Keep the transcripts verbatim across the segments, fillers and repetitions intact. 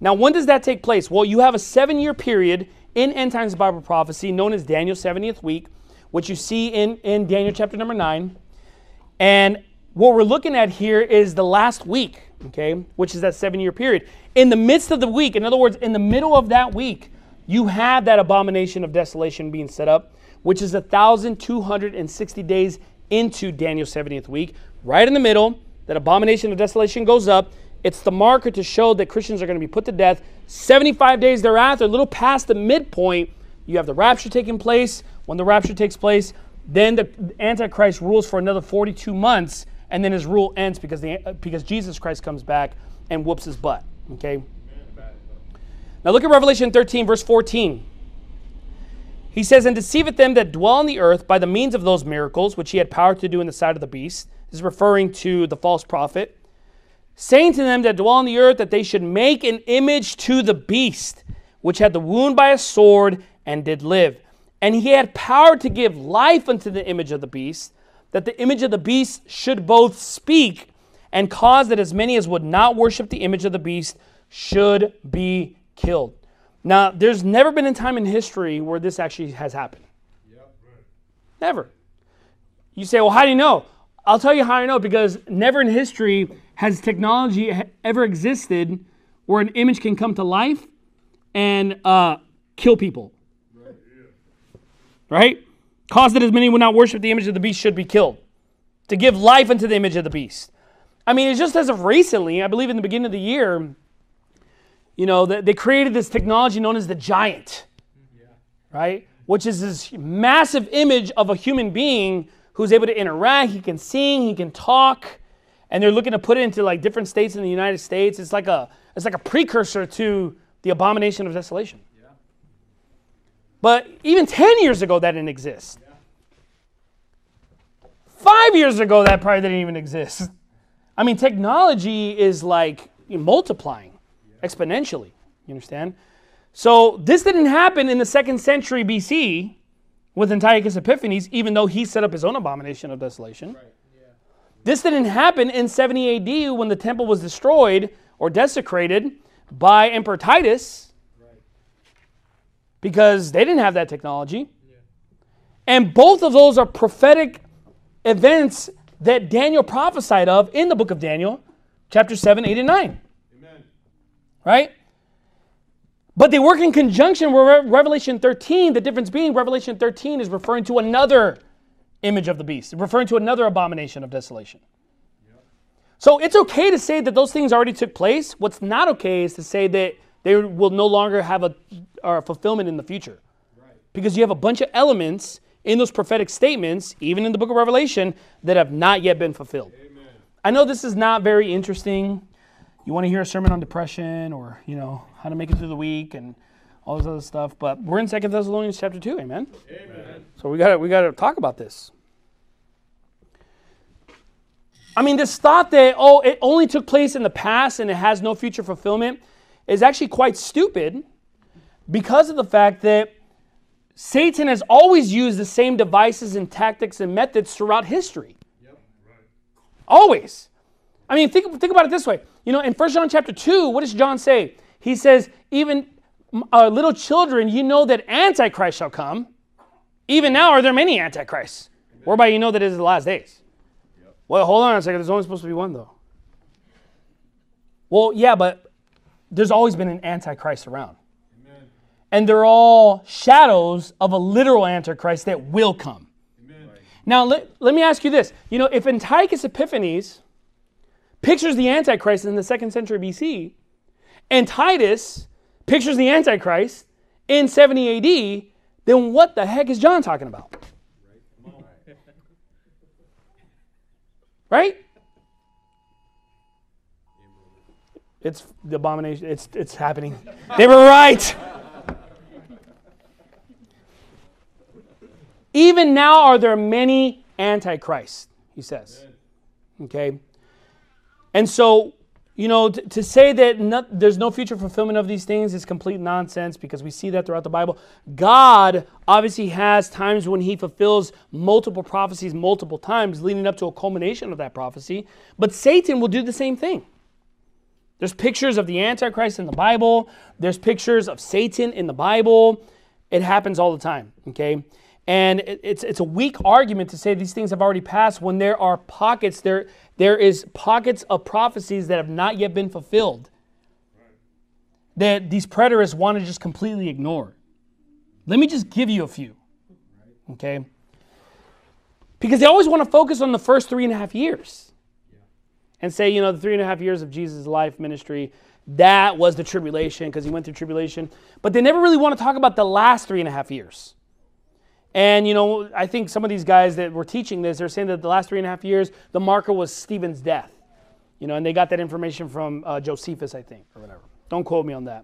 Now, when does that take place? Well, you have a seven-year period in end times Bible prophecy known as Daniel's seventieth week, which you see in, in Daniel chapter number nine. And what we're looking at here is the last week, okay, which is that seven-year period. In the midst of the week, in other words, in the middle of that week, you have that abomination of desolation being set up, which is one thousand two hundred sixty days into Daniel's seventieth week. Right in the middle, that abomination of desolation goes up. It's the marker to show that Christians are going to be put to death. seventy-five days thereafter, a little past the midpoint, you have the rapture taking place. When the rapture takes place, then the Antichrist rules for another forty-two months, and then his rule ends because the because Jesus Christ comes back and whoops his butt. Okay. Now look at Revelation thirteen, verse fourteen. He says, "And deceiveth them that dwell on the earth by the means of those miracles, which he had power to do in the sight of the beast." This is referring to the false prophet. "Saying to them that dwell on the earth that they should make an image to the beast, which had the wound by a sword and did live. And he had power to give life unto the image of the beast, that the image of the beast should both speak and cause that as many as would not worship the image of the beast should be killed." Now, there's never been a time in history where this actually has happened. Yep, right. Never. You say, well, how do you know? I'll tell you how I know, because never in history has technology ever existed where an image can come to life and uh, kill people. Right. Yeah. Right? Cause that as many would not worship the image of the beast should be killed. To give life unto the image of the beast. I mean, it's just as of recently, I believe in the beginning of the year, you know, they created this technology known as the Giant, yeah. Right? Which is this massive image of a human being who's able to interact. He can sing, he can talk, and they're looking to put it into like different states in the United States. It's like a it's like a precursor to the abomination of desolation. Yeah. But even ten years ago, that didn't exist. Yeah. Five years ago, that probably didn't even exist. I mean, technology is like multiplying exponentially. You understand? So this didn't happen in the second century B C with Antiochus Epiphanes, even though he set up his own abomination of desolation. Right. Yeah. This didn't happen in seventy A D when the temple was destroyed or desecrated by Emperor Titus, right. Because they didn't have that technology. Yeah. And both of those are prophetic events that Daniel prophesied of in the book of Daniel, chapter seven, eight, and nine. Right? But they work in conjunction with Revelation thirteen. The difference being Revelation thirteen is referring to another image of the beast, referring to another abomination of desolation. Yep. So it's okay to say that those things already took place. What's not okay is to say that they will no longer have a, or a fulfillment in the future. Right. Because you have a bunch of elements in those prophetic statements, even in the book of Revelation, that have not yet been fulfilled. Amen. I know this is not very interesting. You want to hear a sermon on depression or, you know, how to make it through the week and all this other stuff. But we're in Second Thessalonians chapter two, amen? Amen. So we got we got to talk about this. I mean, this thought that, oh, it only took place in the past and it has no future fulfillment is actually quite stupid because of the fact that Satan has always used the same devices and tactics and methods throughout history. Yep. Right. Always. I mean, think, think about it this way. You know, in First John chapter two, what does John say? He says, even uh, little children, you know that Antichrist shall come. Even now are there many Antichrists. Amen. Whereby you know that it is the last days. Yep. Well, hold on a second. There's only supposed to be one, though. Well, yeah, but there's always been an Antichrist around. Amen. And they're all shadows of a literal Antichrist that will come. Amen. Now, let, let me ask you this. You know, if Antiochus Epiphanes pictures the Antichrist in the second century B C, and Titus pictures the Antichrist in seventy A D, then what the heck is John talking about? Right? It's the abomination. It's, it's happening. They were right. Even now are there many Antichrists, he says. Okay? And so, you know, t- to say that not, there's no future fulfillment of these things is complete nonsense because we see that throughout the Bible. God obviously has times when he fulfills multiple prophecies multiple times leading up to a culmination of that prophecy. But Satan will do the same thing. There's pictures of the Antichrist in the Bible. There's pictures of Satan in the Bible. It happens all the time, okay? And it, it's it's a weak argument to say these things have already passed when there are pockets, there, there is pockets of prophecies that have not yet been fulfilled that these preterists want to just completely ignore. Let me just give you a few, okay? Because they always want to focus on the first three and a half years and say, you know, the three and a half years of Jesus' life ministry, that was the tribulation because he went through tribulation. But they never really want to talk about the last three and a half years. And, you know, I think some of these guys that were teaching this, they're saying that the last three and a half years, the marker was Stephen's death. You know, and they got that information from uh, Josephus, I think, or whatever. Don't quote me on that.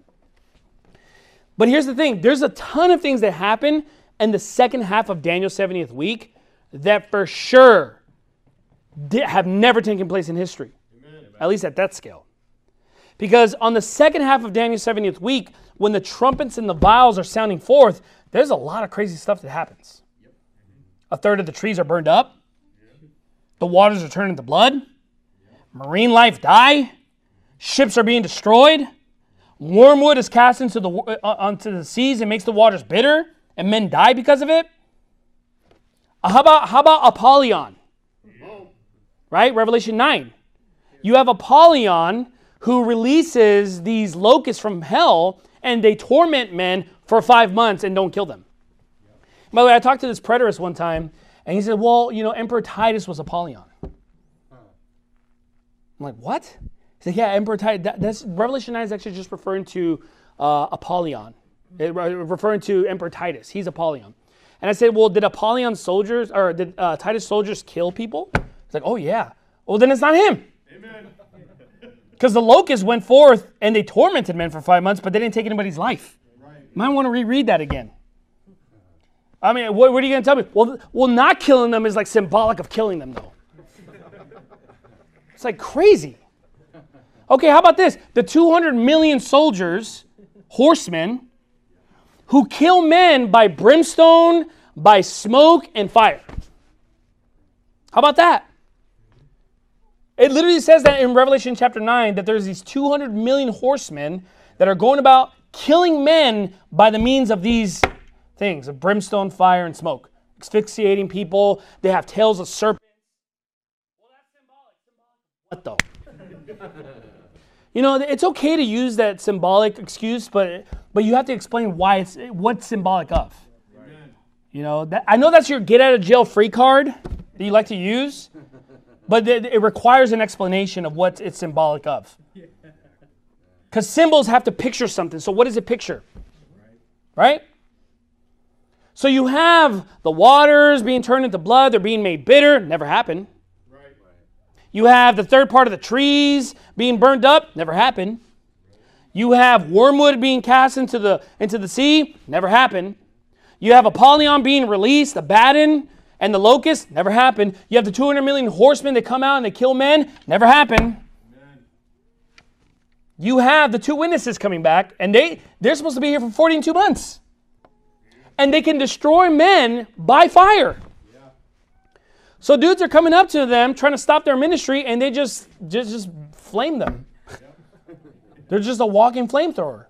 But here's the thing. There's a ton of things that happen in the second half of Daniel's seventieth week that for sure have never taken place in history, Amen. At least at that scale. Because on the second half of Daniel's seventieth week, when the trumpets and the vials are sounding forth, there's a lot of crazy stuff that happens. Yep. A third of the trees are burned up. Yep. The waters are turned into blood. Yep. Marine life die. Ships are being destroyed. Wormwood is cast into the uh, onto the seas and makes the waters bitter, and men die because of it. Uh, how about how about Apollyon? Right? Revelation nine. You have Apollyon who releases these locusts from hell, and they torment men for five months and don't kill them. By the way, I talked to this preterist one time, and he said, well, you know, Emperor Titus was Apollyon. I'm like, what? He said, yeah, Emperor Titus. That, that's, Revelation nine is actually just referring to uh, Apollyon, it, referring to Emperor Titus. He's Apollyon. And I said, well, did Apollyon soldiers, or did uh, Titus soldiers kill people? He's like, oh, yeah. Well, then it's not him. Amen. Because the locusts went forth and they tormented men for five months, but they didn't take anybody's life. Right. You might want to reread that again. I mean, what, what are you going to tell me? Well, well, not killing them is like symbolic of killing them, though. It's like crazy. Okay, how about this? The two hundred million soldiers, horsemen, who kill men by brimstone, by smoke, and fire. How about that? It literally says that in Revelation chapter nine that there's these two hundred million horsemen that are going about killing men by the means of these things, of brimstone, fire, and smoke. Asphyxiating people. They have tails of serpents. Well, that's symbolic. Symbolic. What though? You know, it's okay to use that symbolic excuse, but but you have to explain why it's what's symbolic of. Right. You know, that, I know that's your get out of jail free card that you like to use, but it, it requires an explanation of what it's symbolic of. Because symbols have to picture something. So what does it picture? Right? So you have the waters being turned into blood. They're being made bitter. Never happened. Right. You have the third part of the trees being burned up. Never happened. You have wormwood being cast into the, into the sea. Never happened. You have Apollyon being released, Abaddon, and the locust. Never happened. You have the two hundred million horsemen that come out and they kill men. Never happened. Amen. You have the two witnesses coming back, and they, they're supposed to be here for forty-two months. And they can destroy men by fire. Yeah. So dudes are coming up to them, trying to stop their ministry, and they just just, just flame them. Yeah. They're just a walking flamethrower.